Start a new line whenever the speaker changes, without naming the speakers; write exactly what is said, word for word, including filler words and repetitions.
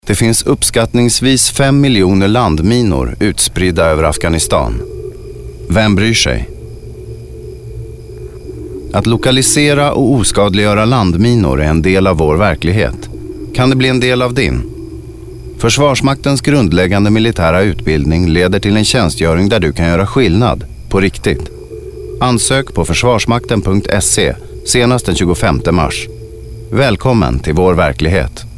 Det finns uppskattningsvis fem miljoner landminor utspridda över Afghanistan. Vem bryr sig? Att lokalisera och oskadliggöra landminor är en del av vår verklighet. Kan det bli en del av din? Försvarsmaktens grundläggande militära utbildning leder till en tjänstgöring där du kan göra skillnad, på riktigt. Ansök på försvarsmakten punkt se senast den tjugofemte mars. Välkommen till vår verklighet.